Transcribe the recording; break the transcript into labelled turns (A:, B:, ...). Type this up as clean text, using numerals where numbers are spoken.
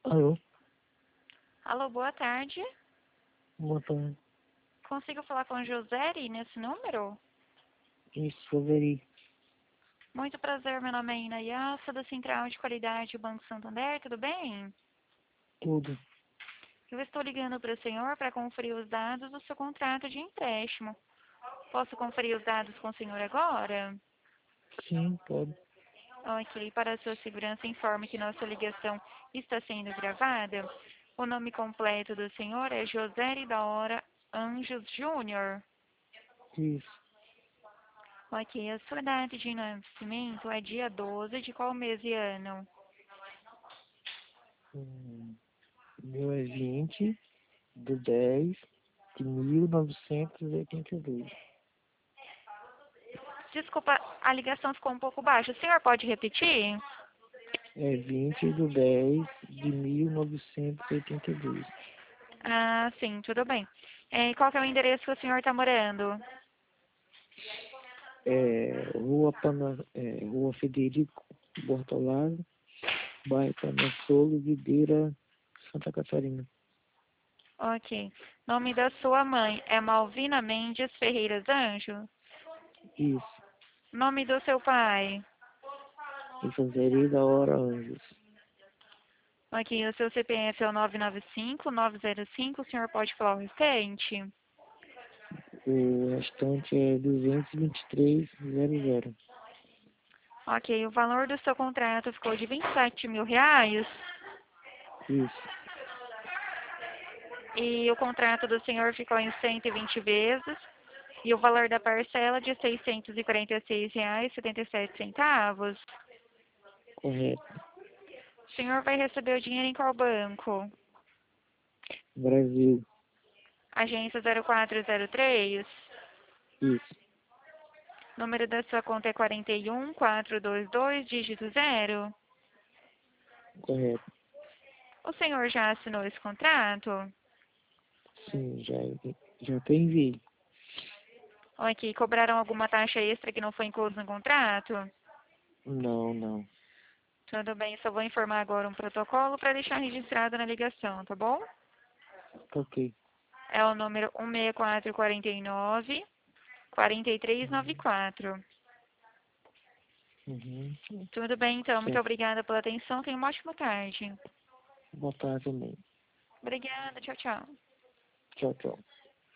A: Alô,
B: Alô, boa tarde.
A: boa tarde.
B: Consigo falar com o José nesse número?
A: Isso, Severi,
B: Muito prazer, meu nome é Inaya, sou da Central de Qualidade do Banco Santander, tudo bem?
A: tudo.
B: Eu estou ligando para o senhor para conferir os dados do seu contrato de empréstimo. Posso conferir os dados com o senhor agora?
A: Sim, pode.
B: Ok, para a sua segurança, informe que nossa ligação está sendo gravada. O nome completo do senhor é José da Hora Anjos Júnior.
A: Isso.
B: Ok, a sua data de nascimento é dia 12 de qual mês e ano?
A: Meu é 20/10/1982.
B: Desculpa, a ligação ficou um pouco baixa. O senhor pode repetir?
A: É 20/10/1982.
B: Ah, sim, tudo bem. Qual que é o endereço que o senhor está morando?
A: Rua Federico Bortolaro, bairro Canassolo, Videira, Santa Catarina.
B: Ok. Nome da sua mãe é Malvina Mendes Ferreiras Anjos?
A: Isso.
B: Nome do seu pai?
A: Severi da Hora Anjos.
B: Ok, o seu CPF é o 995-905. O senhor pode falar o restante?
A: O restante é 223/00.
B: Ok, o valor do seu contrato ficou de R$ 27.000.
A: Isso.
B: E o contrato do senhor ficou em 120 vezes. E o valor da parcela de R$ 646,77.
A: Correto.
B: O senhor vai receber o dinheiro em qual banco?
A: Brasil.
B: Agência 0403.
A: Isso.
B: Número da sua conta é 41422, dígito 0.
A: Correto.
B: O senhor já assinou esse contrato?
A: Sim, já até enviei.
B: Ok, cobraram alguma taxa extra que não foi incluso no contrato?
A: Não, não.
B: Tudo bem, só vou informar agora um protocolo para deixar registrado na ligação, tá bom?
A: Tá ok.
B: É o número 16449-4394.
A: Uhum.
B: Tudo bem, então. Muito
A: Certo.
B: obrigada pela atenção. Tenha uma ótima tarde.
A: Boa tarde também.
B: Obrigada. Tchau, tchau.
A: Tchau, tchau.